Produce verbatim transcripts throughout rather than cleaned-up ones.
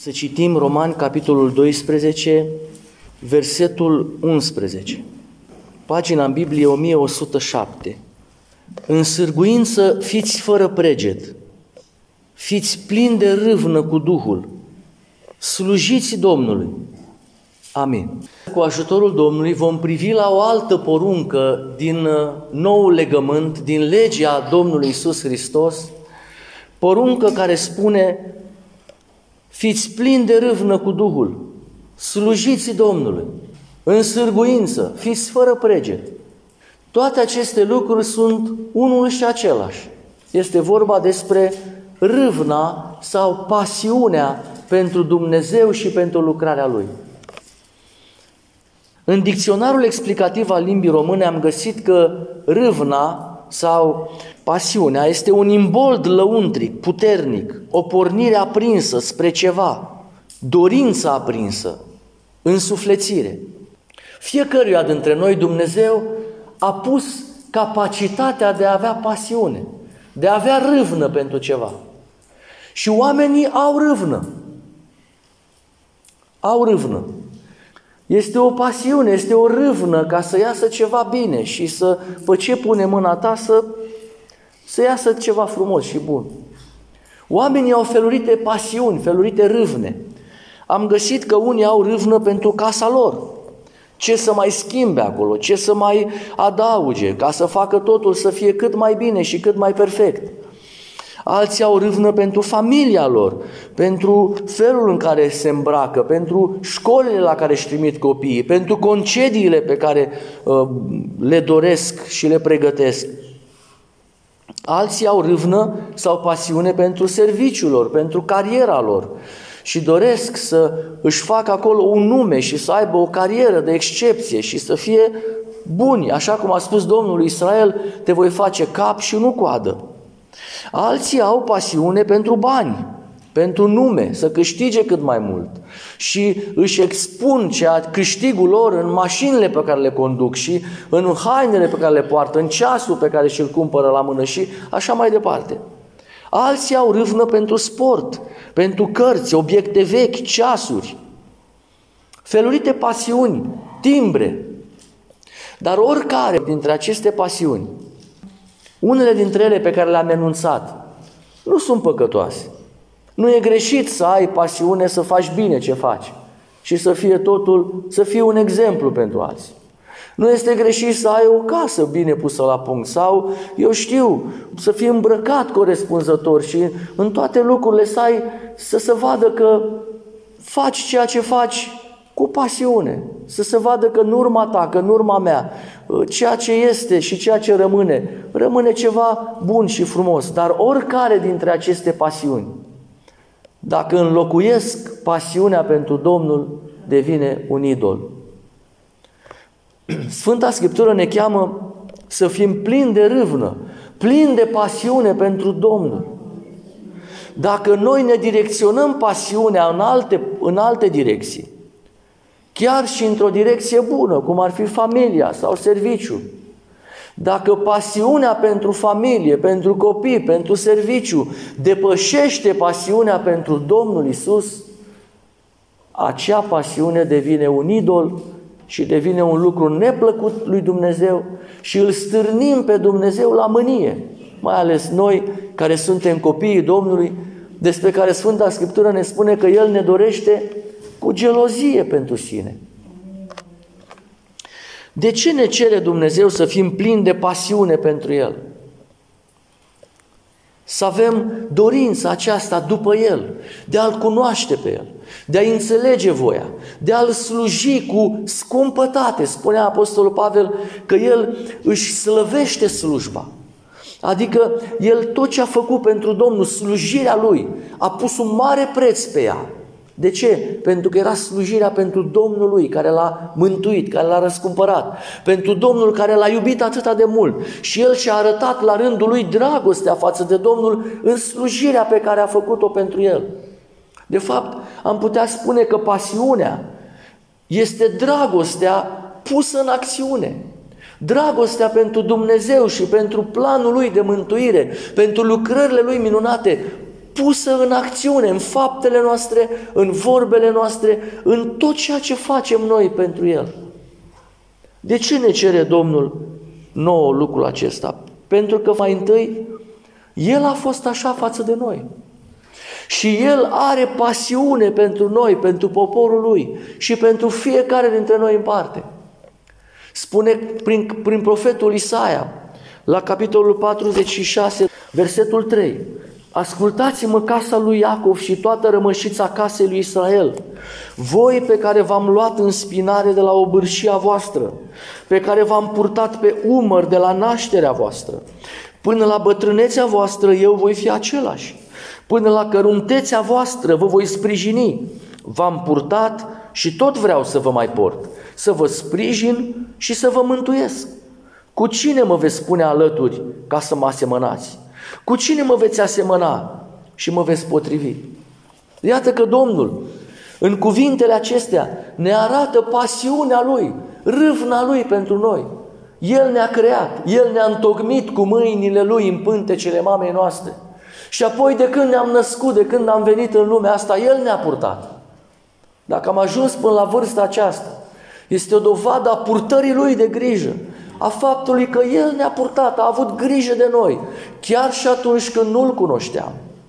Să citim Romani, capitolul doisprezece, versetul unsprezece. Pagina în Biblie o mie o sută șapte. În sârguință fiți fără preget, fiți plini de râvnă cu Duhul, slujiți Domnului. Amin. Cu ajutorul Domnului vom privi la o altă poruncă din noul legământ, din legea Domnului Iisus Hristos, poruncă care spune: fiți plini de râvnă cu Duhul, slujiți Domnului, în sârguință, fiți fără preget. Toate aceste lucruri sunt unul și același. Este vorba despre râvna sau pasiunea pentru Dumnezeu și pentru lucrarea Lui. În dicționarul explicativ al limbii române am găsit că râvna sau pasiunea este un imbold lăuntric, puternic, o pornire aprinsă spre ceva, dorință aprinsă, însuflețire. Fiecăruia dintre noi Dumnezeu a pus capacitatea de a avea pasiune, de a avea râvnă pentru ceva. Și oamenii au râvnă. Au râvnă. Este o pasiune, este o râvnă ca să iasă ceva bine și să, pe ce pune mâna ta, să, să iasă ceva frumos și bun. Oamenii au felurite pasiuni, felurite râvne. Am găsit că unii au râvnă pentru casa lor. Ce să mai schimbe acolo, ce să mai adauge, ca să facă totul să fie cât mai bine și cât mai perfect. Alții au râvnă pentru familia lor, pentru felul în care se îmbracă, pentru școlile la care își trimit copiii, pentru concediile pe care uh, le doresc și le pregătesc. Alții au râvnă sau pasiune pentru serviciul lor, pentru cariera lor și doresc să își facă acolo un nume și să aibă o carieră de excepție și să fie buni. Așa cum a spus Domnul lui Israel: te voi face cap și nu coadă. Alții au pasiune pentru bani, pentru nume, să câștige cât mai mult și își expun cea, câștigul lor în mașinile pe care le conduc și în hainele pe care le poartă, în ceasul pe care și-l cumpără la mână și așa mai departe. Alții au râvnă pentru sport, pentru cărți, obiecte vechi, ceasuri, felurite pasiuni, timbre. Dar oricare dintre aceste pasiuni, unele dintre ele pe care le-am enunțat, nu sunt păcătoase. Nu e greșit să ai pasiune să faci bine ce faci și să fie totul, să fie un exemplu pentru alții. Nu este greșit să ai o casă bine pusă la punct sau, eu știu, să fii îmbrăcat corespunzător și în toate lucrurile să ai, să se vadă că faci ceea ce faci cu pasiune, să se vadă că în urma ta, că în urma mea, ceea ce este și ceea ce rămâne, rămâne ceva bun și frumos. Dar oricare dintre aceste pasiuni, dacă înlocuiesc pasiunea pentru Domnul, devine un idol. Sfânta Scriptură ne cheamă să fim plini de râvnă, plini de pasiune pentru Domnul. Dacă noi ne direcționăm pasiunea în alte, în alte direcții, chiar și într-o direcție bună, cum ar fi familia sau serviciul, dacă pasiunea pentru familie, pentru copii, pentru serviciu depășește pasiunea pentru Domnul Iisus, acea pasiune devine un idol și devine un lucru neplăcut lui Dumnezeu și îl stârnim pe Dumnezeu la mânie, mai ales noi care suntem copiii Domnului, despre care Sfânta Scriptură ne spune că El ne dorește cu gelozie pentru sine. De ce ne cere Dumnezeu să fim plini de pasiune pentru El? Să avem dorința aceasta după El, de a-L cunoaște pe El, de a înțelege voia, de a-L sluji cu scumpătate. Spunea Apostolul Pavel că El își slăvește slujba. Adică El tot ce a făcut pentru Domnul, slujirea Lui, a pus un mare preț pe ea. De ce? Pentru că era slujirea pentru Domnul lui, care l-a mântuit, care l-a răscumpărat, pentru Domnul care l-a iubit atât de mult și El și-a arătat la rândul lui dragostea față de Domnul în slujirea pe care a făcut-o pentru El. De fapt, am putea spune că pasiunea este dragostea pusă în acțiune. Dragostea pentru Dumnezeu și pentru planul Lui de mântuire, pentru lucrările Lui minunate, pusă în acțiune, în faptele noastre, în vorbele noastre, în tot ceea ce facem noi pentru El. De ce ne cere Domnul nouă lucrul acesta? Pentru că mai întâi El a fost așa față de noi. Și El are pasiune pentru noi, pentru poporul Lui și pentru fiecare dintre noi în parte. Spune prin, prin profetul Isaia, la capitolul patruzeci și șase, versetul trei: ascultați-mă, casa lui Iacov și toată rămășița casei lui Israel, voi pe care v-am luat în spinare de la obârșia voastră, pe care v-am purtat pe umăr de la nașterea voastră. Până la bătrânețea voastră eu voi fi același, până la căruntețea voastră vă voi sprijini. V-am purtat și tot vreau să vă mai port, să vă sprijin și să vă mântuiesc. Cu cine mă veți spune alături ca să mă asemănați? Cu cine mă veți asemăna și mă veți potrivi? Iată că Domnul, în cuvintele acestea, ne arată pasiunea Lui, râvna Lui pentru noi. El ne-a creat, El ne-a întocmit cu mâinile Lui în pântecele mamei noastre. Și apoi de când ne-am născut, de când am venit în lumea asta, El ne-a purtat. Dacă am ajuns până la vârsta aceasta, este o dovadă a purtării Lui de grijă, a faptului că El ne-a purtat, a avut grijă de noi, chiar și atunci când nu-L cunoșteam.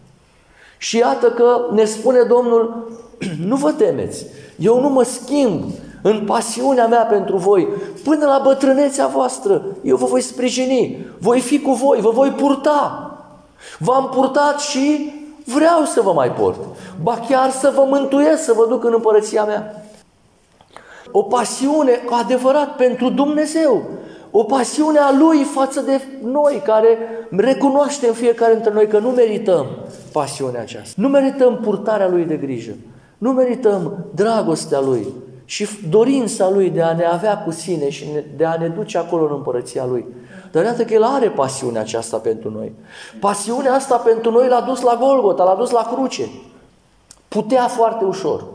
Și iată că ne spune Domnul, nu vă temeți, eu nu mă schimb în pasiunea mea pentru voi, până la bătrânețea voastră, eu vă voi sprijini, voi fi cu voi, vă voi purta. V-am purtat și vreau să vă mai port, ba chiar să vă mântuiesc, să vă duc în împărăția mea. O pasiune cu adevărat pentru Dumnezeu, o pasiune a Lui față de noi, care recunoaștem fiecare dintre noi că nu merităm pasiunea aceasta. Nu merităm purtarea Lui de grijă, nu merităm dragostea Lui și dorința Lui de a ne avea cu sine și de a ne duce acolo în împărăția Lui. Dar iată că El are pasiunea aceasta pentru noi. Pasiunea asta pentru noi L-a dus la Golgota, L-a dus la cruce. Putea foarte ușor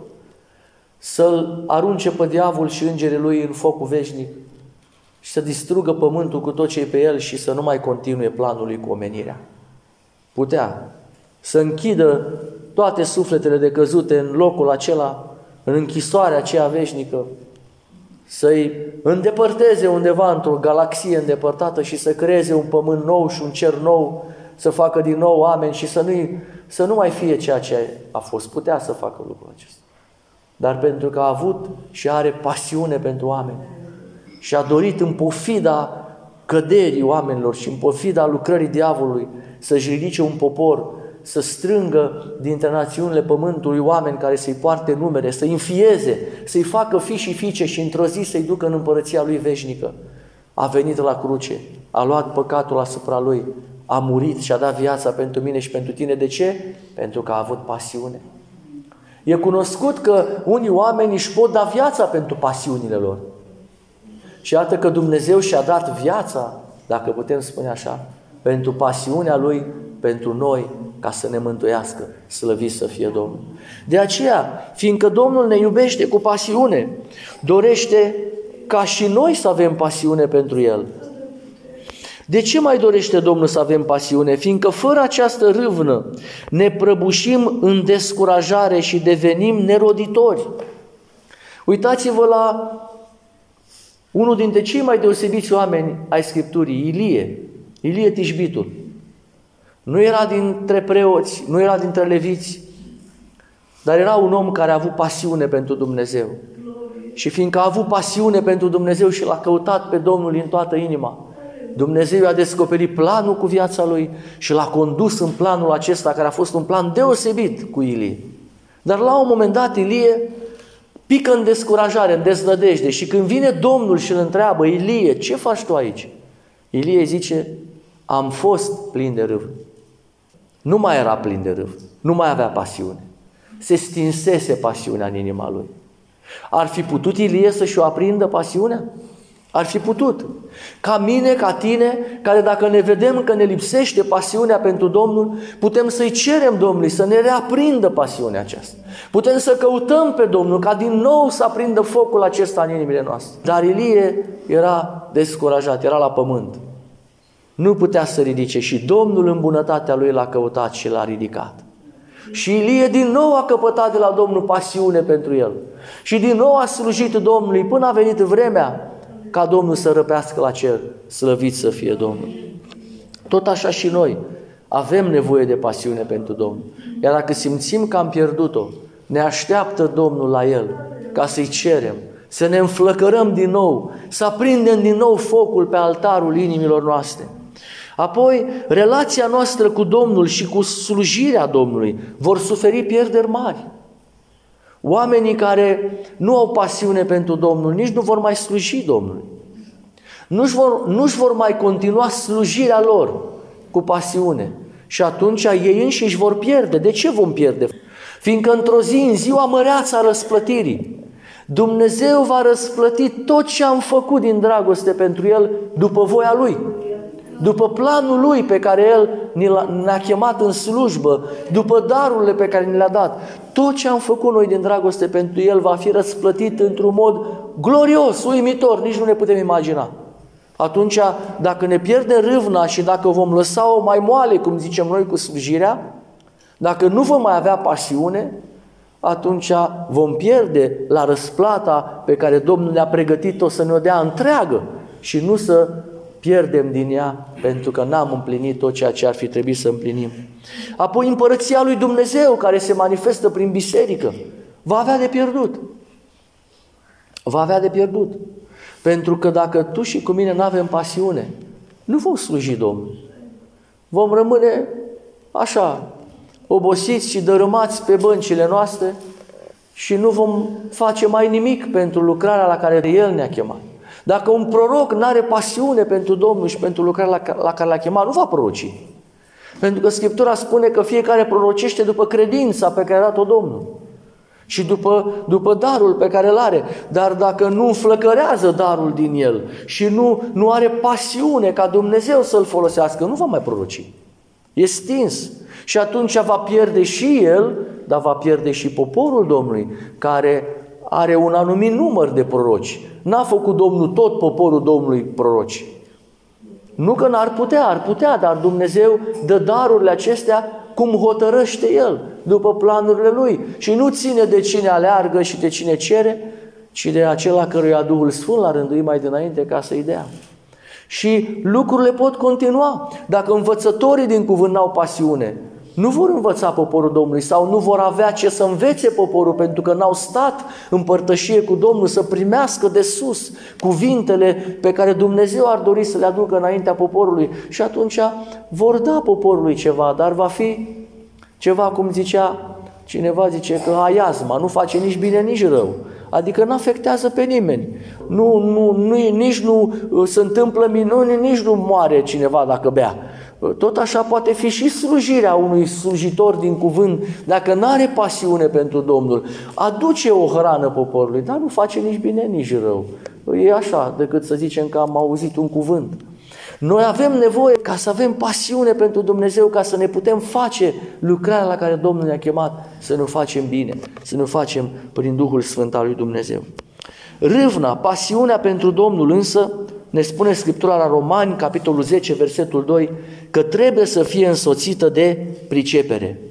să-L arunce pe diavol și îngerii lui în focul veșnic și să distrugă pământul cu tot ce e pe el și să nu mai continue planul lui cu omenirea. Putea să închidă toate sufletele decăzute în locul acela, în închisoarea aceea veșnică, să-i îndepărteze undeva într-o galaxie îndepărtată și să creeze un pământ nou și un cer nou, să facă din nou oameni și să nu, să nu mai fie ceea ce a fost. Putea să facă lucrul acesta. Dar pentru că a avut și are pasiune pentru oameni și a dorit în pofida căderii oamenilor și în pofida lucrării diavolului să-și ridice un popor, să strângă dintre națiunile pământului oameni care să-i poarte numere, să-i înfieze, să-i facă fii și fiice și într-o zi să-i ducă în împărăția Lui veșnică. A venit la cruce, a luat păcatul asupra Lui, a murit și a dat viața pentru mine și pentru tine. De ce? Pentru că a avut pasiune. E cunoscut că unii oameni își pot da viața pentru pasiunile lor. Și iată că Dumnezeu și-a dat viața, dacă putem spune așa, pentru pasiunea Lui, pentru noi, ca să ne mântuiască, slăvit să fie Domnul. De aceea, fiindcă Domnul ne iubește cu pasiune, dorește ca și noi să avem pasiune pentru El. De ce mai dorește Domnul să avem pasiune? Fiindcă fără această râvnă ne prăbușim în descurajare și devenim neroditori. Uitați-vă la unul dintre cei mai deosebiți oameni ai Scripturii, Ilie, Ilie Tishbitul. Nu era dintre preoți, nu era dintre leviți, dar era un om care a avut pasiune pentru Dumnezeu. Și fiindcă a avut pasiune pentru Dumnezeu și l-a căutat pe Domnul din toată inima, Dumnezeu i-a descoperit planul cu viața lui și l-a condus în planul acesta, care a fost un plan deosebit cu Ilie. Dar la un moment dat Ilie pică în descurajare, în deznădejde și când vine Domnul și îl întreabă, Ilie, ce faci tu aici? Ilie zice, am fost plin de râvnă. Nu mai era plin de râvnă, nu mai avea pasiune. Se stinsese pasiunea în inima lui. Ar fi putut Ilie să-și o aprindă pasiunea? Ar fi putut. Ca mine, ca tine, care dacă ne vedem că ne lipsește pasiunea pentru Domnul, putem să-i cerem Domnului să ne reaprindă pasiunea aceasta. Putem să căutăm pe Domnul ca din nou să aprindă focul acesta în inimile noastre. Dar Ilie era descurajat, era la pământ. Nu putea să ridice și Domnul în bunătatea lui l-a căutat și l-a ridicat. Și Ilie din nou a căpătat de la Domnul pasiune pentru el. Și din nou a slujit Domnului până a venit vremea ca Domnul să răpească la cer. Slăvit să fie Domnul. Tot așa și noi avem nevoie de pasiune pentru Domnul. Iar dacă simțim că am pierdut-o, ne așteaptă Domnul la El ca să-i cerem, să ne înflăcărăm din nou, să aprindem din nou focul pe altarul inimilor noastre. Apoi, relația noastră cu Domnul și cu slujirea Domnului vor suferi pierderi mari. Oamenii care nu au pasiune pentru Domnul nici nu vor mai sluji Domnului. Nu-și vor, nu-și vor mai continua slujirea lor cu pasiune. Și atunci ei înșiși vor pierde. De ce vom pierde? Fiindcă într-o zi, în ziua măreață a răsplătirii, Dumnezeu va răsplăti tot ce am făcut din dragoste pentru El după voia Lui. După planul Lui pe care El ne-a chemat în slujbă, după darurile pe care ne le-a dat, tot ce am făcut noi din dragoste pentru El va fi răsplătit într-un mod glorios, uimitor, nici nu ne putem imagina. Atunci, dacă ne pierdem râvna și dacă vom lăsa-o mai moale, cum zicem noi, cu slujirea, dacă nu vom mai avea pasiune, atunci vom pierde la răsplata pe care Domnul ne-a pregătit-o să ne-o dea întreagă și nu să pierdem din ea pentru că n-am împlinit tot ceea ce ar fi trebuit să împlinim. Apoi împărăția lui Dumnezeu, care se manifestă prin biserică, va avea de pierdut. Va avea de pierdut. Pentru că dacă tu și cu mine nu avem pasiune, nu vom sluji Domnul. Vom rămâne așa, obosiți și dărâmați pe băncile noastre și nu vom face mai nimic pentru lucrarea la care El ne-a chemat. Dacă un proroc nu are pasiune pentru Domnul și pentru lucrarea la care l-a chemat, nu va proroci. Pentru că Scriptura spune că fiecare prorocește după credința pe care a dat-o Domnul și după, după darul pe care îl are. Dar dacă nu înflăcărează darul din el și nu, nu are pasiune ca Dumnezeu să-l folosească, nu va mai proroci. E stins. Și atunci va pierde și el, dar va pierde și poporul Domnului, care are un anumit număr de proroci. N-a făcut Domnul tot poporul Domnului proroci. Nu că n-ar putea, ar putea, dar Dumnezeu dă darurile acestea cum hotărăște El, după planurile Lui. Și nu ține de cine aleargă și de cine cere, ci de acela căruia Duhul Sfânt l-a rânduit mai dinainte ca să-i dea. Și lucrurile pot continua. Dacă învățătorii din cuvânt n-au pasiune, nu vor învăța poporul Domnului sau nu vor avea ce să învețe poporul pentru că n-au stat în părtășie cu Domnul să primească de sus cuvintele pe care Dumnezeu ar dori să le aducă înaintea poporului. Și atunci vor da poporului ceva, dar va fi ceva, cum zicea cineva, zice că aiazma nu face nici bine, nici rău. Adică nu afectează pe nimeni. Nu, nu, nu, nici nu se întâmplă minuni, nici nu moare cineva dacă bea. Tot așa poate fi și slujirea unui slujitor din cuvânt, dacă nu are pasiune pentru Domnul. Aduce o hrană poporului, dar nu face nici bine, nici rău. E așa, decât să zicem că am auzit un cuvânt. Noi avem nevoie ca să avem pasiune pentru Dumnezeu, ca să ne putem face lucrarea la care Domnul ne-a chemat, să ne facem bine, să ne facem prin Duhul Sfânt al lui Dumnezeu. Râvna, pasiunea pentru Domnul însă, ne spune Scriptura la Romani, capitolul zece, versetul doi, că trebuie să fie însoțită de pricepere.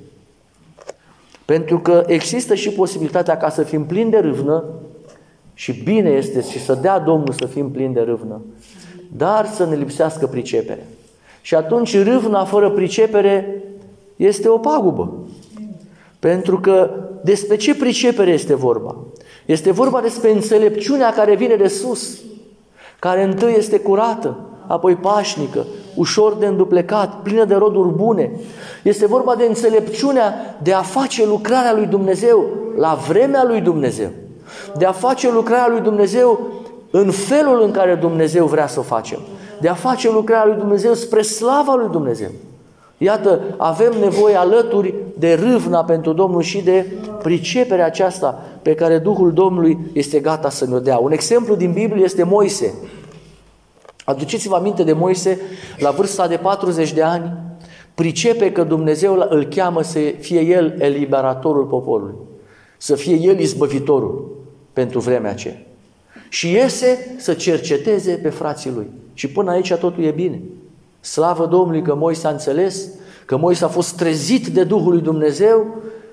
Pentru că există și posibilitatea ca să fim plini de râvnă, și bine este și să dea Domnul să fim plini de râvnă, dar să ne lipsească pricepere. Și atunci râvna fără pricepere este o pagubă. Pentru că despre ce pricepere este vorba? Este vorba despre înțelepciunea care vine de sus, care întâi este curată, apoi pașnică, ușor de înduplecat, plină de roduri bune. Este vorba de înțelepciunea de a face lucrarea lui Dumnezeu la vremea lui Dumnezeu, de a face lucrarea lui Dumnezeu în felul în care Dumnezeu vrea să o facem, de a face lucrarea lui Dumnezeu spre slava lui Dumnezeu. Iată, avem nevoie alături de râvna pentru Domnul și de priceperea aceasta pe care Duhul Domnului este gata să ne-o dea. Un exemplu din Biblie este Moise. Aduceți-vă aminte de Moise, la vârsta de patruzeci de ani, pricepe că Dumnezeu îl cheamă să fie el eliberatorul poporului, să fie el izbăvitorul pentru vremea aceea. Și iese să cerceteze pe frații lui. Și până aici totul e bine. Slavă Domnului că Moise a înțeles, că Moise a fost trezit de Duhul lui Dumnezeu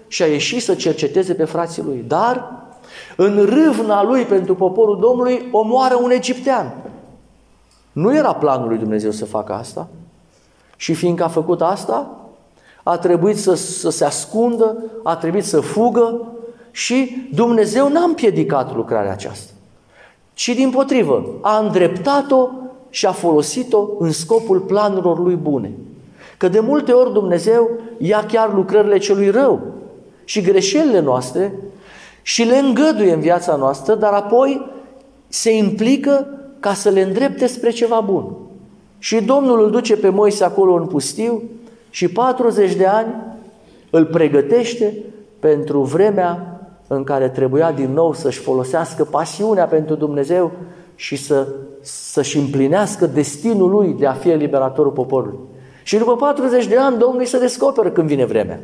și a ieșit să cerceteze pe frații lui. Dar în râvna lui pentru poporul Domnului omoară un egiptean. Nu era planul lui Dumnezeu să facă asta. Și fiindcă a făcut asta, a trebuit să, să se ascundă, a trebuit să fugă și Dumnezeu n-a împiedicat lucrarea aceasta, ci dimpotrivă a îndreptat-o și a folosit-o în scopul planurilor lui bune. Că de multe ori Dumnezeu ia chiar lucrările celui rău și greșelile noastre și le îngăduie în viața noastră, dar apoi se implică ca să le îndrepte spre ceva bun. Și Domnul îl duce pe Moise acolo în pustiu și patruzeci de ani îl pregătește pentru vremea în care trebuia din nou să-și folosească pasiunea pentru Dumnezeu și să, să-și împlinească destinul lui de a fi eliberatorul poporului. Și după patruzeci de ani Domnul îi se descoperă când vine vremea.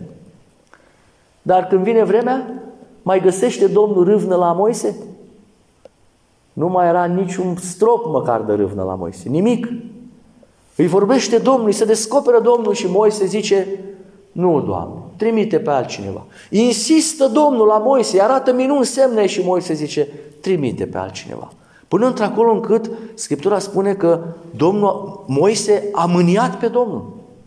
Dar când vine vremea, mai găsește Domnul râvnă la Moise? Nu mai era niciun strop măcar de râvnă la Moise, nimic. Îi vorbește Domnul, îi se descoperă Domnul și Moise zice: nu, Doamne, trimite pe altcineva. Insistă Domnul la Moise, îi arată minuni, semne și Moise zice: trimite pe altcineva. Până într-acolo încât Scriptura spune că Domnul, Moise a mâniat pe Domnul.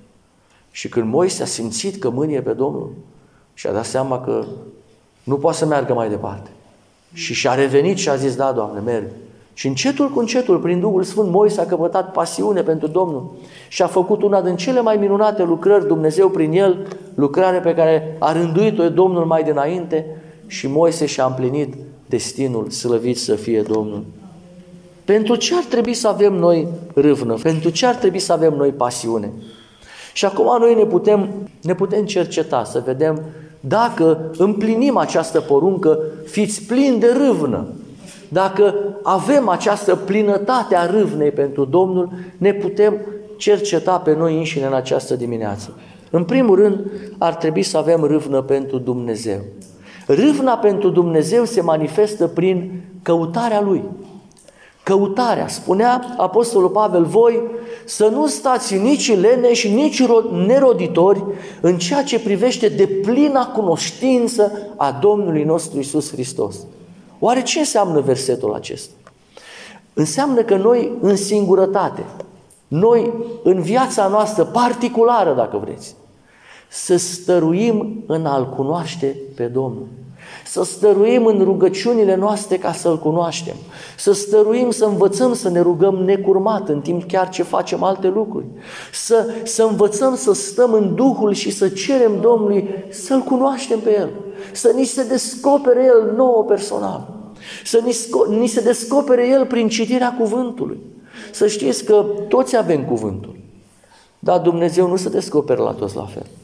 Și când Moise a simțit că mânie pe Domnul și a dat seama că nu poate să meargă mai departe. Și și-a revenit și a zis: da, Doamne, merg. Și încetul cu încetul, prin Duhul Sfânt, Moise a căpătat pasiune pentru Domnul și a făcut una din cele mai minunate lucrări, Dumnezeu prin el, lucrare pe care a rânduit-o Domnul mai dinainte, și Moise și-a împlinit destinul, slăvit să fie Domnul. Pentru ce ar trebui să avem noi râvnă? Pentru ce ar trebui să avem noi pasiune? Și acum noi ne putem, ne putem cerceta, să vedem dacă împlinim această poruncă: fiți plini de râvnă. Dacă avem această plinătate a râvnei pentru Domnul, ne putem cerceta pe noi înșine în această dimineață. În primul rând, ar trebui să avem râvnă pentru Dumnezeu. Râvna pentru Dumnezeu se manifestă prin căutarea Lui. Căutarea. Spunea Apostolul Pavel: voi să nu stați nici leneși, nici neroditori în ceea ce privește deplina cunoștință a Domnului nostru Iisus Hristos. Oare ce înseamnă versetul acesta? Înseamnă că noi în singurătate, noi în viața noastră particulară, dacă vreți, să stăruim în a-L cunoaște pe Domnul. Să stăruim în rugăciunile noastre ca să-L cunoaștem. Să stăruim să învățăm să ne rugăm necurmat în timp chiar ce facem alte lucruri. Să, să învățăm să stăm în Duhul și să cerem Domnului să-L cunoaștem pe El. Să ni se descopere El nouă personal. Să ni, ni se descopere El prin citirea cuvântului. Să știți că toți avem cuvântul, dar Dumnezeu nu se descoperă la toți la fel.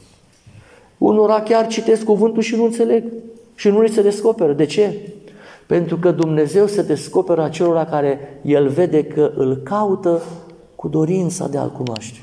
Unora chiar citesc cuvântul și nu înțeleg. Și nu li se descoperă. De ce? Pentru că Dumnezeu se descoperă acelora care El vede că îl caută cu dorința de a-L cunoaște.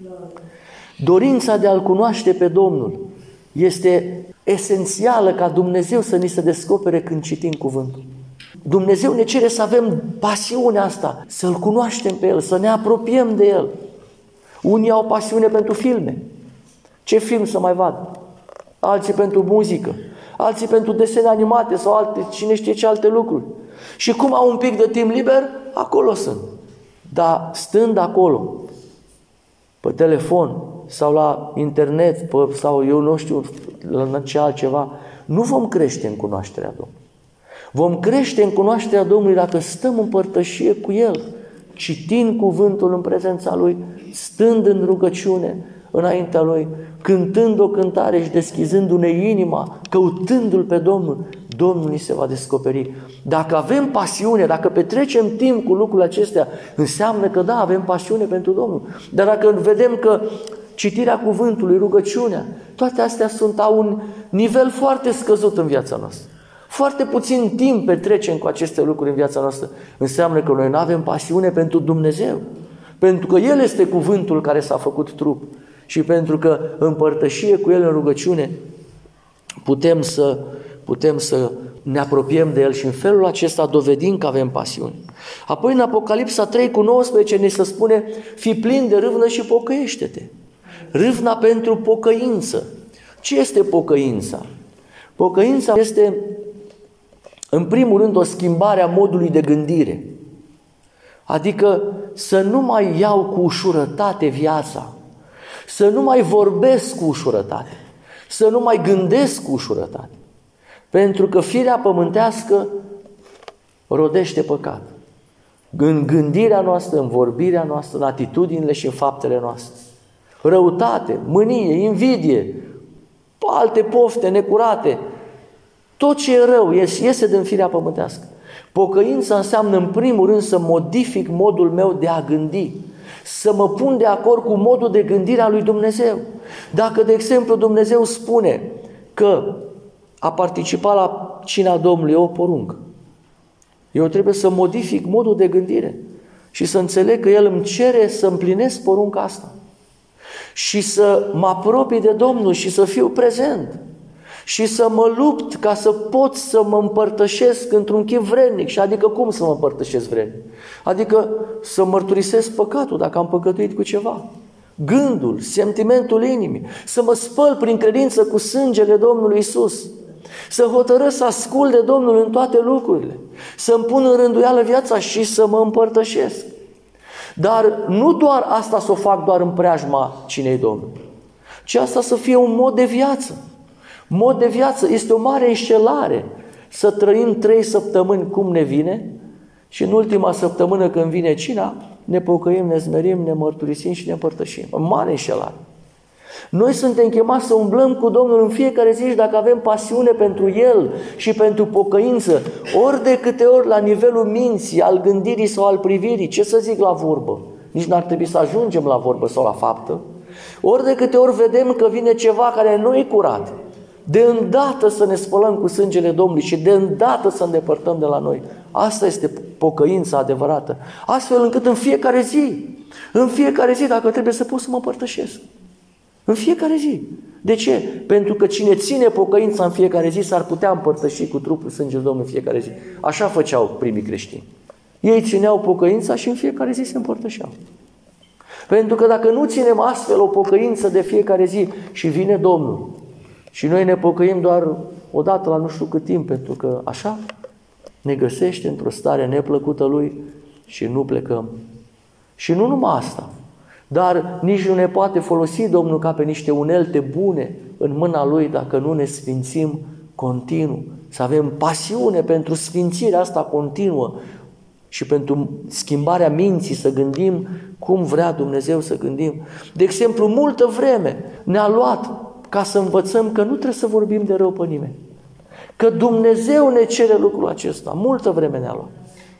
Dorința de a-L cunoaște pe Domnul este esențială ca Dumnezeu să ni se descopere când citim cuvântul. Dumnezeu ne cere să avem pasiunea asta, să-L cunoaștem pe El, să ne apropiem de El. Unii au pasiune pentru filme. Ce film să mai vadă? Alții pentru muzică, alții pentru desene animate sau alte, cine știe ce alte lucruri. Și cum au un pic de timp liber, acolo sunt. Dar stând acolo, pe telefon sau la internet pe, sau eu nu știu la ce altceva, nu vom crește în cunoașterea Domnului. Vom crește în cunoașterea Domnului dacă stăm în părtășie cu El, citind cuvântul în prezența Lui, stând în rugăciune înaintea Lui, cântând o cântare și deschizându-ne inima, căutându-L pe Domnul, Domnul ni se va descoperi. Dacă avem pasiune, dacă petrecem timp cu lucrurile acestea, înseamnă că da, avem pasiune pentru Domnul. Dar dacă vedem că citirea cuvântului, rugăciunea, toate astea sunt la un nivel foarte scăzut în viața noastră, foarte puțin timp petrecem cu aceste lucruri în viața noastră, înseamnă că noi nu avem pasiune pentru Dumnezeu, pentru că El este cuvântul care s-a făcut trup și pentru că în părtășie cu El în rugăciune putem să, putem să ne apropiem de El și în felul acesta dovedim că avem pasiune. Apoi în Apocalipsa trei cu nouăsprezece ne se spune: fii plin de râvnă și pocăiește-te. Râvna pentru pocăință. Ce este pocăința? Pocăința este, în primul rând, o schimbare a modului de gândire. Adică să nu mai iau cu ușurătate viața, să nu mai vorbesc cu ușurătate, să nu mai gândesc cu ușurătate. Pentru că firea pământească rodește păcat. În gândirea noastră, în vorbirea noastră, în atitudinile și în faptele noastre. Răutate, mânie, invidie, alte pofte necurate, tot ce e rău iese din firea pământească. Pocăința înseamnă în primul rând să modific modul meu de a gândi, să mă pun de acord cu modul de gândire a lui Dumnezeu. Dacă, de exemplu, Dumnezeu spune că a participat la cina Domnului e o poruncă, eu trebuie să modific modul de gândire și să înțeleg că El îmi cere să împlinesc porunca asta și să mă apropii de Domnul și să fiu prezent și să mă lupt ca să pot să mă împărtășesc într-un chip vrednic. Și adică cum să mă împărtășesc vrednic? Adică să mărturisesc păcatul dacă am păcătuit cu ceva. Gândul, sentimentul inimii, să mă spăl prin credință cu sângele Domnului Iisus, să hotărăsc să ascult de Domnul în toate lucrurile, să-mi pun în rânduială viața și să mă împărtășesc. Dar nu doar asta să o fac doar în preajma cinei Domnului, ci asta să fie un mod de viață. Mod de viață este o mare înșelare să trăim trei săptămâni cum ne vine și în ultima săptămână când vine cina, ne pocăim, ne zmerim, ne mărturisim și ne împărtășim. O mare înșelare. Noi suntem chemați să umblăm cu Domnul în fiecare zi și dacă avem pasiune pentru El și pentru pocăință, ori de câte ori la nivelul minții, al gândirii sau al privirii, ce să zic la vorbă? Nici n-ar trebui să ajungem la vorbă sau la faptă. Ori de câte ori vedem că vine ceva care nu e curat, de îndată să ne spălăm cu sângele Domnului și de îndată să îndepărtăm de la noi. Asta este pocăința adevărată. Astfel încât în fiecare zi, în fiecare zi, dacă trebuie să pot să mă împărtășesc. În fiecare zi. De ce? Pentru că cine ține pocăința în fiecare zi s-ar putea împărtăși cu trupul sângele Domnului în fiecare zi. Așa făceau primii creștini. Ei țineau pocăința și în fiecare zi se împărtășeau. Pentru că dacă nu ținem astfel o pocăință de fiecare zi și vine Domnul și noi ne pocăim doar o dată la nu știu cât timp, pentru că așa ne găsește într-o stare neplăcută Lui și nu plecăm. Și nu numai asta, dar nici nu ne poate folosi Domnul ca pe niște unelte bune în mâna Lui dacă nu ne sfințim continuu. Să avem pasiune pentru sfințirea asta continuă și pentru schimbarea minții, să gândim cum vrea Dumnezeu să gândim. De exemplu, multă vreme ne-a luat ca să învățăm că nu trebuie să vorbim de rău pe nimeni. Că Dumnezeu ne cere lucrul acesta. Multă vreme ne-a luat.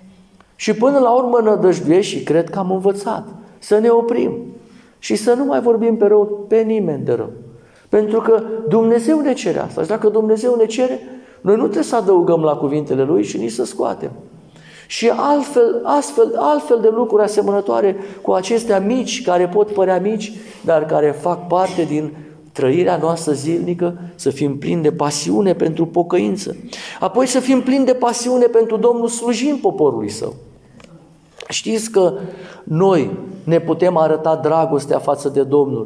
Și până la urmă nădăjduiesc și cred că am învățat să ne oprim și să nu mai vorbim pe rău pe nimeni de rău. Pentru că Dumnezeu ne cere asta. Și dacă Dumnezeu ne cere, noi nu trebuie să adăugăm la cuvintele Lui și nici să scoatem. Și altfel, astfel, altfel de lucruri asemănătoare cu acestea mici, care pot părea mici, dar care fac parte din trăirea noastră zilnică, să fim plini de pasiune pentru pocăință. Apoi să fim plini de pasiune pentru Domnul, slujim poporului Său. Știți că noi ne putem arăta dragostea față de Domnul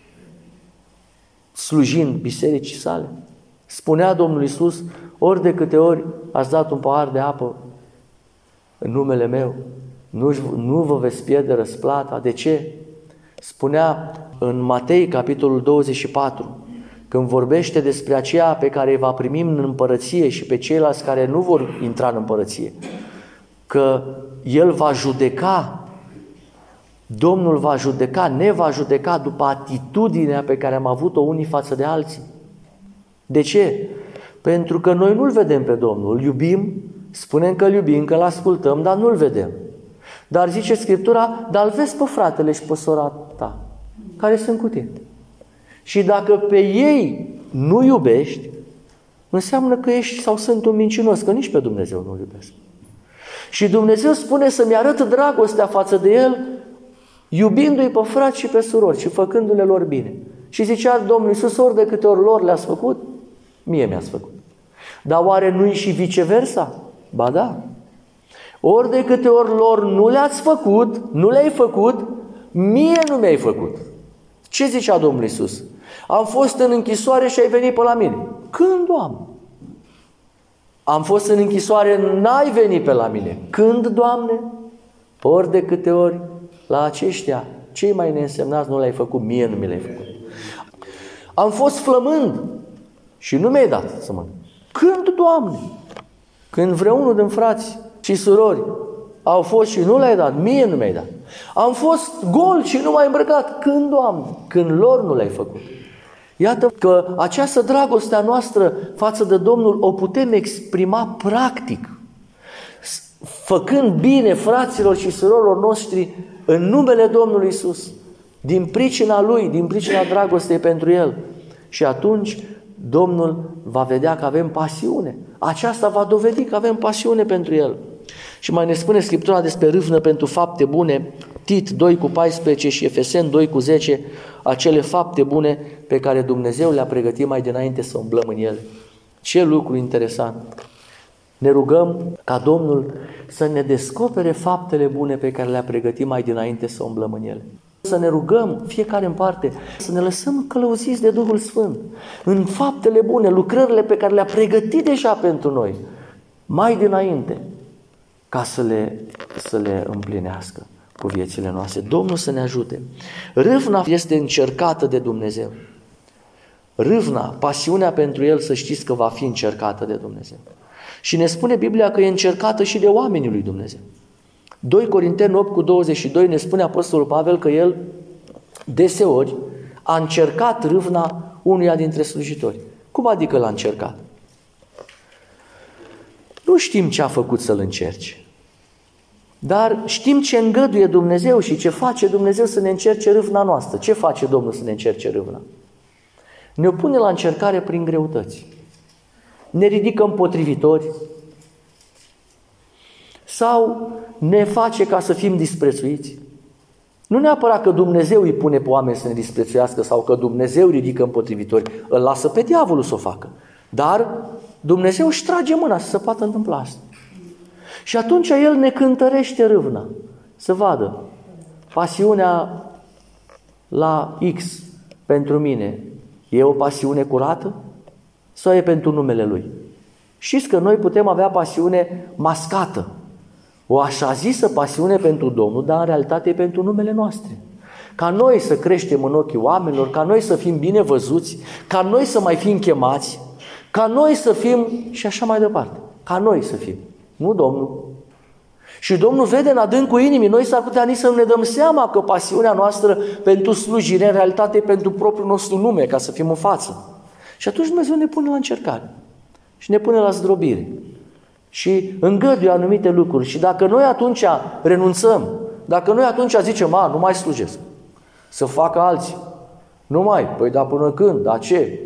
slujind bisericii sale. Spunea Domnul Iisus, ori de câte ori ați dat un pahar de apă în numele meu, nu, nu vă veți pierde răsplata. De ce? Spunea în Matei, capitolul douăzeci și patru, când vorbește despre aceea pe care îi va primi în împărăție și pe ceilalți care nu vor intra în împărăție, că El va judeca, Domnul va judeca, ne va judeca după atitudinea pe care am avut-o unii față de alții. De ce? Pentru că noi nu-L vedem pe Domnul, îl iubim, spunem că îl iubim, că îl ascultăm, dar nu-L vedem. Dar zice Scriptura, dar îl vezi pe fratele și pe sora ta, care sunt cu tine. Și dacă pe ei nu iubești, înseamnă că ești sau sunt un mincinos, că nici pe Dumnezeu nu-L iubesc. Și Dumnezeu spune să-mi arăt dragostea față de El, iubindu-i pe frați și pe surori și făcându-le lor bine. Și zicea Domnul Iisus, ori de câte ori lor le-ați făcut, mie mi-ați făcut. Dar oare nu-i și viceversa? Ba da. Ori de câte ori lor nu le-ați făcut, nu le-ai făcut, mie nu mi-ai făcut. Ce zicea Domnul Iisus? Am fost în închisoare și ai venit pe la mine. Când, Doamne? Am fost în închisoare, n-ai venit pe la mine. Când, Doamne? Ori de câte ori la aceștia, cei mai neînsemnați nu le-ai făcut, mie nu mi le-ai făcut. Am fost flămând și nu mi-ai dat să mănânc. Când, Doamne? Când vreunul din frați și surori au fost și nu le-ai dat, mie nu mi-ai dat. Am fost gol și nu m-ai îmbrăcat. Când, Doamne? Când lor nu le-ai făcut. Iată că această dragoste a noastră față de Domnul o putem exprima practic, făcând bine fraților și surorilor noștri în numele Domnului Iisus, din pricina Lui, din pricina dragostei pentru El. Și atunci Domnul va vedea că avem pasiune. Aceasta va dovedi că avem pasiune pentru El. Și mai ne spune Scriptura despre râvnă pentru fapte bune, Tit doi cu paisprezece și Efeseni doi cu zece, acele fapte bune pe care Dumnezeu le-a pregătit mai dinainte să umblăm în ele. Ce lucru interesant! Ne rugăm ca Domnul să ne descopere faptele bune pe care le-a pregătit mai dinainte să umblăm în ele. Să ne rugăm, fiecare în parte, să ne lăsăm călăuziți de Duhul Sfânt în faptele bune, lucrările pe care le-a pregătit deja pentru noi, mai dinainte, ca să le, să le împlinească cu viețile noastre. Domnul să ne ajute. Râvna este încercată de Dumnezeu. Râvna, pasiunea pentru El, să știți că va fi încercată de Dumnezeu. Și ne spune Biblia că e încercată și de oamenii lui Dumnezeu. doi Corinteni opt cu douăzeci și doi ne spune Apostolul Pavel că el deseori a încercat râvna unuia dintre slujitori. Cum adică l-a încercat? Nu știm ce a făcut să-l încerce, dar știm ce îngăduie Dumnezeu și ce face Dumnezeu să ne încerce râvna noastră. Ce face Domnul să ne încerce râvna? Ne pune la încercare prin greutăți. Ne ridică împotrivitori sau ne face ca să fim disprețuiți. Nu neapărat că Dumnezeu îi pune pe oameni să ne disprețuiască sau că Dumnezeu ridică împotrivitori, îl lasă pe diavolul să o facă. Dar Dumnezeu își trage mâna să se poată întâmpla asta. Și atunci El ne cântărește râvna, să vadă pasiunea la X pentru mine e o pasiune curată sau e pentru numele Lui? Știți că noi putem avea pasiune mascată, o așa zisă pasiune pentru Domnul, dar în realitate e pentru numele noastre. Ca noi să creștem în ochii oamenilor, ca noi să fim bine văzuți, ca noi să mai fim chemați, ca noi să fim și așa mai departe. Ca noi să fim, nu Domnul. Și Domnul vede în adâncul inimii, noi s-ar putea nici să nu ne dăm seama că pasiunea noastră pentru slujire în realitate e pentru propriul nostru nume, ca să fim în față. Și atunci Dumnezeu ne pune la încercare și ne pune la zdrobire și îngăduie anumite lucruri. Și dacă noi atunci renunțăm, dacă noi atunci zicem, a, nu mai slujesc, să facă alții, nu mai, păi da până când, da ce?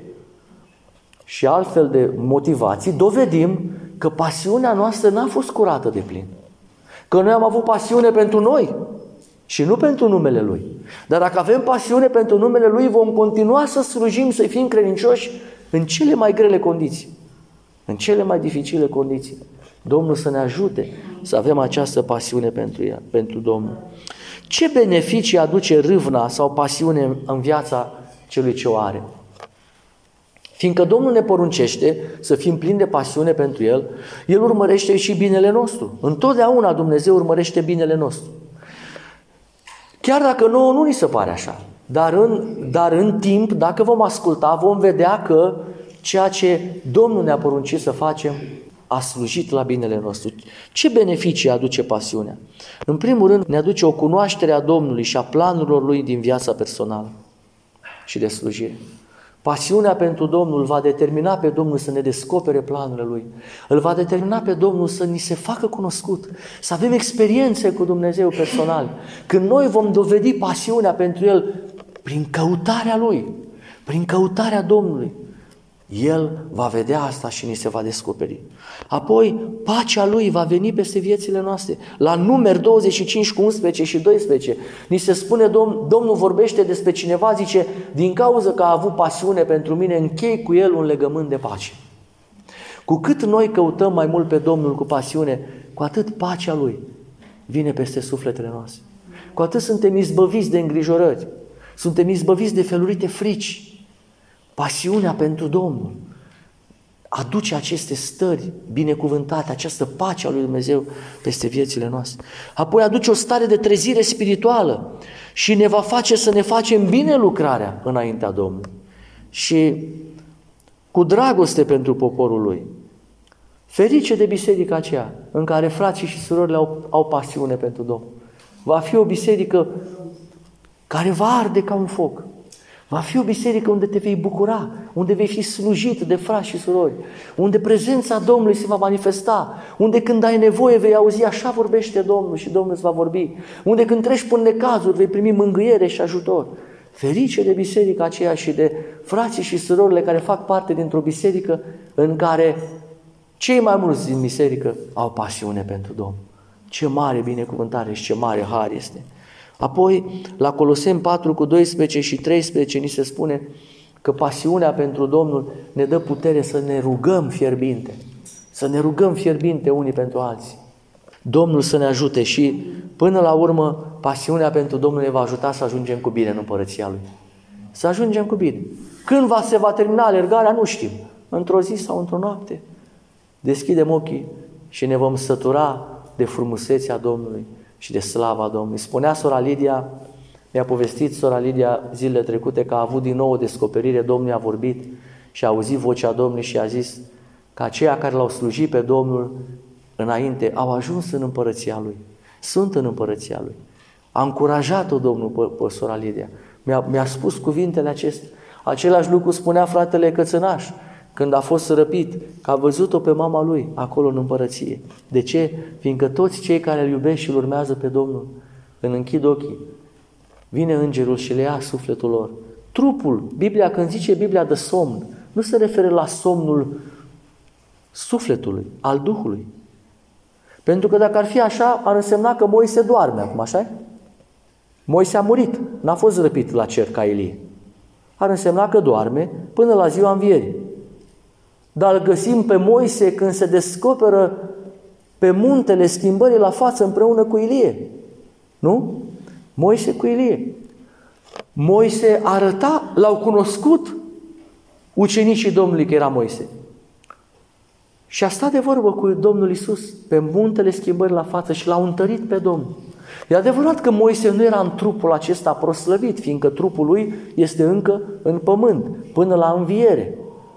Și altfel de motivații, dovedim că pasiunea noastră n-a fost curată de plin. Că noi am avut pasiune pentru noi și nu pentru numele Lui. Dar dacă avem pasiune pentru numele Lui, vom continua să slujim, să fim credincioși în cele mai grele condiții, în cele mai dificile condiții. Domnul să ne ajute să avem această pasiune pentru ea, pentru Domnul. Ce beneficii aduce râvna sau pasiune în viața celui ce o are? Fiindcă Domnul ne poruncește să fim plini de pasiune pentru El, El urmărește și binele nostru. Întotdeauna Dumnezeu urmărește binele nostru. Chiar dacă nouă nu ni se pare așa, dar în, dar în timp, dacă vom asculta, vom vedea că ceea ce Domnul ne-a poruncit să facem a slujit la binele nostru. Ce beneficii aduce pasiunea? În primul rând, ne aduce o cunoaștere a Domnului și a planurilor Lui din viața personală și de slujire. Pasiunea pentru Domnul va determina pe Domnul să ne descopere planurile Lui. Îl va determina pe Domnul să ni se facă cunoscut, să avem experiențe cu Dumnezeu personal. Când noi vom dovedi pasiunea pentru El prin căutarea Lui, prin căutarea Domnului, El va vedea asta și ni se va descoperi. Apoi, pacea Lui va veni peste viețile noastre. La Numeri douăzeci și cinci cu unsprezece și doisprezece, ni se spune, Domn, Domnul vorbește despre cineva, zice, din cauza că a avut pasiune pentru mine, închei cu el un legământ de pace. Cu cât noi căutăm mai mult pe Domnul cu pasiune, cu atât pacea Lui vine peste sufletele noastre. Cu atât suntem izbăviți de îngrijorări, suntem izbăviți de felurite frici. Pasiunea pentru Domnul aduce aceste stări binecuvântate, această pace a lui Dumnezeu peste viețile noastre. Apoi aduce o stare de trezire spirituală și ne va face să ne facem bine lucrarea înaintea Domnului și cu dragoste pentru poporul Lui. Ferice de biserica aceea în care frații și surorile au, au pasiune pentru Domnul. Va fi o biserică care va arde ca un foc. Va fi o biserică unde te vei bucura, unde vei fi slujit de frați și surori, unde prezența Domnului se va manifesta, unde când ai nevoie vei auzi așa vorbește Domnul și Domnul îți va vorbi, unde când treci până necazuri vei primi mângâiere și ajutor. Ferice de biserica aceea și de frații și surorile care fac parte dintr-o biserică în care cei mai mulți din biserică au pasiune pentru Domnul. Ce mare binecuvântare și ce mare har este! Apoi, la Coloseni patru cu doisprezece și treisprezece ni se spune că pasiunea pentru Domnul ne dă putere să ne rugăm fierbinte, să ne rugăm fierbinte unii pentru alții. Domnul să ne ajute și, până la urmă, pasiunea pentru Domnul ne va ajuta să ajungem cu bine în Împărăția Lui. Să ajungem cu bine. Când va, se va termina alergarea, nu știm. Într-o zi sau într-o noapte. Deschidem ochii și ne vom sătura de frumusețea Domnului și de slava Domnului. Spunea sora Lidia, mi-a povestit sora Lidia zilele trecute că a avut din nou o descoperire, Domnul a vorbit și a auzit vocea Domnului și a zis că aceia care l-au slujit pe Domnul înainte au ajuns în Împărăția Lui. Sunt în Împărăția Lui. A încurajat-o Domnul pe, pe sora Lidia. Mi-a, mi-a spus cuvintele acestea. Același lucru spunea fratele Cățănaș când a fost răpit, că a văzut-o pe mama lui acolo în Împărăție. De ce? Fiindcă toți cei care îl iubesc și îl urmează pe Domnul, când închid ochii, vine îngerul și le ia sufletul lor. Trupul, Biblia, când zice Biblia de somn, nu se referă la somnul sufletului, al Duhului. Pentru că dacă ar fi așa, ar însemna că Moise doarme acum, așa? Moise a murit, n-a fost răpit la cer ca Ilie. Ar însemna că doarme până la ziua învierii. Dar îl găsim pe Moise când se descoperă pe muntele schimbării la față împreună cu Ilie. Nu? Moise cu Ilie. Moise arăta, l-au cunoscut ucenicii Domnului că era Moise. Și a stat de vorbă cu Domnul Iisus pe muntele schimbării la față și l-au întărit pe Domnul. E adevărat că Moise nu era în trupul acesta proslăvit, fiindcă trupul lui este încă în pământ, până la înviere.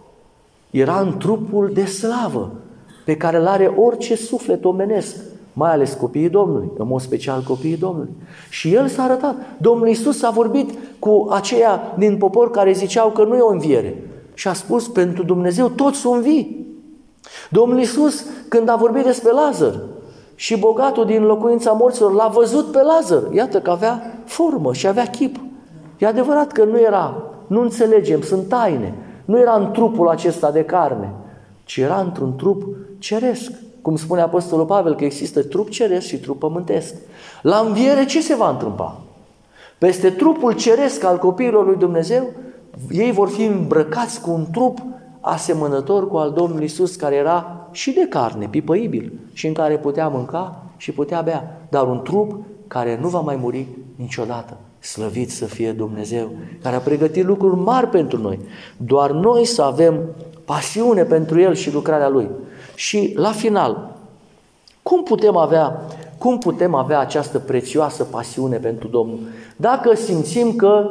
Era în trupul de slavă, pe care îl are orice suflet omenesc, mai ales copiii Domnului, în mod special copiii Domnului. Și el s-a arătat. Domnul Iisus a vorbit cu aceia din popor care ziceau că nu e o înviere. Și a spus, pentru Dumnezeu toți sunt vii. Domnul Iisus, când a vorbit despre Lazar și bogatul din locuința morților, l-a văzut pe Lazar. Iată că avea formă și avea chip. E adevărat că nu era, nu înțelegem, sunt taine. Nu era în trupul acesta de carne, ci era într-un trup ceresc. Cum spune Apostolul Pavel că există trup ceresc și trup pământesc. La înviere ce se va întâmpla? Peste trupul ceresc al copiilor lui Dumnezeu, ei vor fi îmbrăcați cu un trup asemănător cu al Domnului Iisus, care era și de carne, pipăibil, și în care putea mânca și putea bea, dar un trup care nu va mai muri niciodată. Slăvit să fie Dumnezeu, care a pregătit lucruri mari pentru noi. Doar noi să avem pasiune pentru El și lucrarea Lui. Și la final, cum putem avea, cum putem avea această prețioasă pasiune pentru Domnul? Dacă simțim că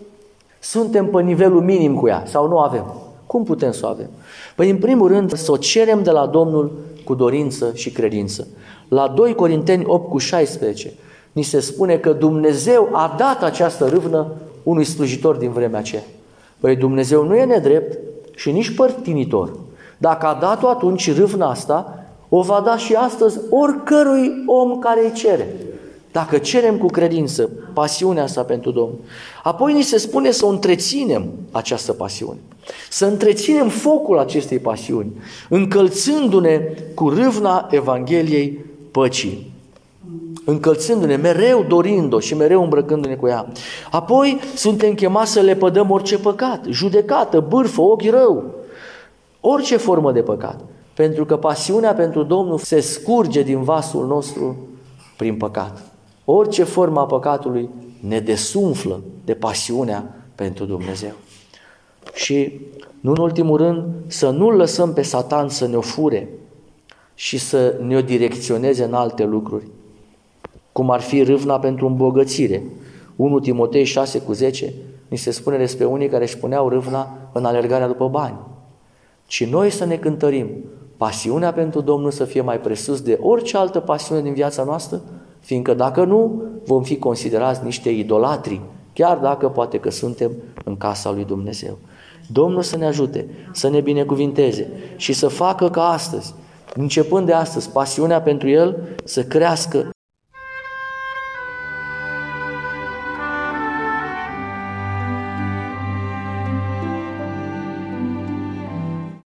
suntem pe nivelul minim cu ea sau nu avem, cum putem să o avem? Păi în primul rând să o cerem de la Domnul cu dorință și credință. La doi Corinteni opt cu șaisprezece ni se spune că Dumnezeu a dat această râvnă unui slujitor din vremea aceea. Păi Dumnezeu nu e nedrept și nici părtinitor. Dacă a dat-o atunci râvna asta, o va da și astăzi oricărui om care îi cere. Dacă cerem cu credință pasiunea asta pentru Domnul. Apoi ni se spune să o întreținem această pasiune. Să întreținem focul acestei pasiuni, încălțându-ne cu râvna Evangheliei păcii. Încălțându-ne, mereu dorind-o și mereu îmbrăcându-ne cu ea. Apoi suntem chemați să lepădăm orice păcat, judecată, bârfă, ochi rău, orice formă de păcat. Pentru că pasiunea pentru Domnul se scurge din vasul nostru prin păcat. Orice formă a păcatului ne desumflă de pasiunea pentru Dumnezeu. Și, nu în ultimul rând, să nu-l lăsăm pe Satan să ne-o fure și să ne-o direcționeze în alte lucruri, cum ar fi râvna pentru îmbogățire. unu Timotei șase cu zece ni se spune despre unii care își puneau râvna în alergarea după bani. Ci noi să ne cântărim pasiunea pentru Domnul să fie mai presus de orice altă pasiune din viața noastră, fiindcă dacă nu, vom fi considerați niște idolatri, chiar dacă poate că suntem în casa lui Dumnezeu. Domnul să ne ajute, să ne binecuvinteze și să facă ca astăzi, începând de astăzi, pasiunea pentru El să crească